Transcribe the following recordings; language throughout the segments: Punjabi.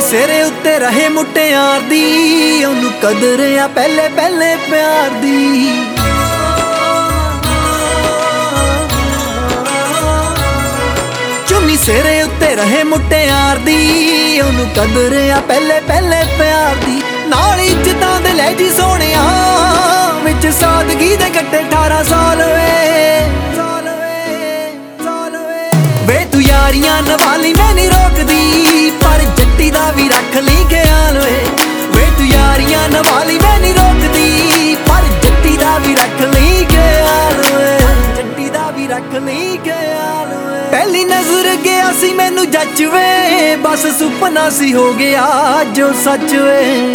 ਸਿਰੇ ਉੱਤੇ ਰਹੇ ਮੁਟਿਆਰ ਦੀ, ਉਹਨੂੰ ਕਦਰ ਆ ਪਹਿਲੇ ਪਹਿਲੇ ਪਿਆਰ ਦੀ। ਚੁੰਨੀ ਸਿਰੇ ਉੱਤੇ ਰਹੇ ਮੁਟਿਆਰ ਦੀ, ਉਹਨੂੰ ਕਦਰ ਆ ਪਹਿਲੇ ਪਹਿਲੇ ਪਿਆਰ ਦੀ। ਨਾਲ ਇੱਜ਼ਤਾਂ ਦੇ ਲੈ ਜੀ ਸੋਹਣਿਆ, ਵਿੱਚ ਸਾਦਗੀ ਦੇ ਕੱਟੇ 18 ਸਾਲ ਵੇ ਤੂੰ ਯਾਰੀਆਂ ਨਵਾਲੀ ਮੈਂ ਨਹੀਂ ਰੋਕਦੀ, ਪਰ ਜੱਟੀ ਦਾ ਵੀ ਰੱਖ ਲਈ ਖਿਆਲ ਵੇ ਤੂੰ ਯਾਰੀਆਂ ਨਵਾਲੀ ਮੈਂ ਨਹੀਂ ਰੋਕਦੀ, ਪਰ ਜੱਟੀ ਦਾ ਵੀ ਰੱਖ ਲਈ ਖਿਆਲ ਜੱਟੀ ਦਾ ਵੀ ਰੱਖ ਲਈ ਖਿਆਲ। ਪਹਿਲੀ ਨਜ਼ਰ ਗਿਆ ਸੀ ਮੈਨੂੰ ਜੱਜ ਵੇ, ਬਸ ਸੁਪਨਾ ਸੀ ਹੋ ਗਿਆ ਜੋ ਸੱਚ ਵੇ।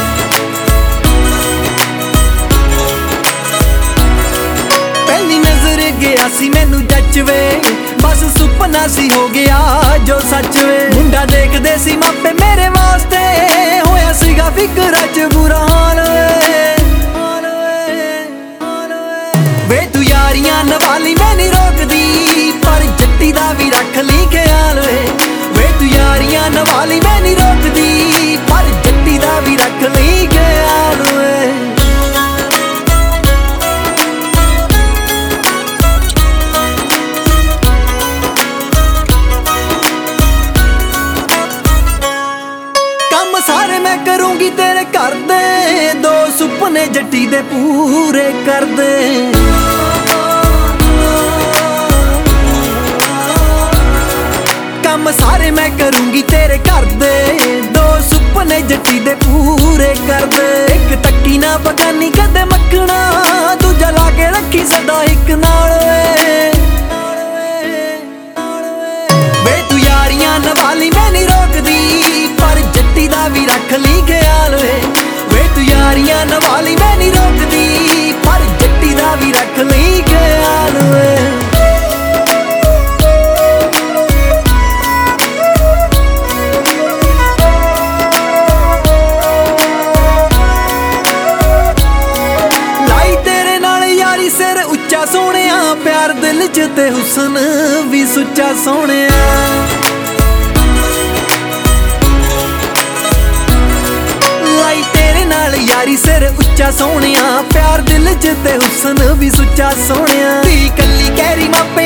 ਪਹਿਲੀ ਨਜ਼ਰ ਗਿਆ ਸੀ ਮੈਨੂੰ ਜੱਜ ਵੇ, ਬਸ ਸੁਪਨਾ ਸੀ ਹੋ ਗਿਆ ਜੋ ਸੱਚ ਵੇ। ਮੁੰਡਾ ਦੇਖਦੇ ਸੀ ਮਾਪੇ ਮੇਰੇ ਵਾਸਤੇ, ਹੋਇਆ ਸੀਗਾ ਫਿਕਰਾਂ 'ਚ ਬੁਰਾ ਹਾਲ ਵੇ ਤੂੰ ਯਾਰੀਆਂ ਨਵਾਲੀ ਮੈਂ ਨਹੀਂ ਰੋਕਦੀ, ਪਰ ਜੱਟੀ ਦਾ ਵੀ ਰੱਖ ਲਈ ਖਿਆਲ ਵੇ ਤੂੰ ਯਾਰੀਆਂ ਨਵਾਲੀ ਮੈਂ ਨਹੀਂ ਰੋਕਦੀ, ਪਰ ਜੱਟੀ ਦਾ ਵੀ ਰੱਖ ਲਈ ਖਿਆਲ ਕੰਮ ਸਾਰੇ ਮੈਂ ਕਰੂੰਗੀ ਤੇਰੇ ਘਰ ਦੇ, ਦੋ ਸੁਪਨੇ ਜੱਟੀ ਦੇ ਪੂਰੇ ਕਰ ਦੇ। ਕੰਮ ਸਾਰੇ ਮੈਂ ਕਰੂੰਗੀ ਤੇਰੇ ਘਰ ਦੇ, ਦੋ ਸੁਪਨੇ ਜੱਟੀ ਦੇ ਪੂਰੇ ਕਰ ਦੇ। ਇੱਕ ਤੱਕੀ ਨਾ ਬਗਾਨੀ ਕਦੇ ਮੱਖਣਾ, ਦੂਜਾ ਲਾ ਕੇ ਰੱਖੀ ਸਦਾ ਇੱਕ ਨਾਲ ਵੇ ਤੂੰ ਯਾਰੀਆਂ ਨਵਾਲੀ ਮੈਂ ਨਹੀਂ ਰੋਕਦੀ, ਪਰ ਜੱਟੀ ਦਾ ਵੀ ਰੱਖ ਲਈ ਖਿਆਲ ਵੇ ਤੂੰ ਯਾਰੀਆਂ ਨਵਾਲੀ ਮੈਂ ਨਹੀਂ ਰੋਕਦੀ, ਪਰ ਜੱਟੀ ਦਾ ਵੀ ਰੱਖ ਲਈ ਖਿਆਲ ਲਾਈ ਤੇਰੇ ਨਾਲ ਯਾਰੀ ਸਿਰ ਉੱਚਾ ਸੋਹਣਿਆ, ਪਿਆਰ ਦਿਲ 'ਚ ਤੇ ਹੁਸਨ ਵੀ ਸੁੱਚਾ ਸੋਹਣਿਆ। ਯਾਰੀ ਸਿਰ ਉੱਚਾ ਸੋਹਣਿਆ, ਪਿਆਰ ਦਿਲ 'ਚ ਤੇ ਹੁਸਨ ਵੀ ਸੁੱਚਾ ਸੋਹਣਿਆ। ਧੀ ਕੱਲੀ ਕਹਿਰੀ ਮਾਪੇ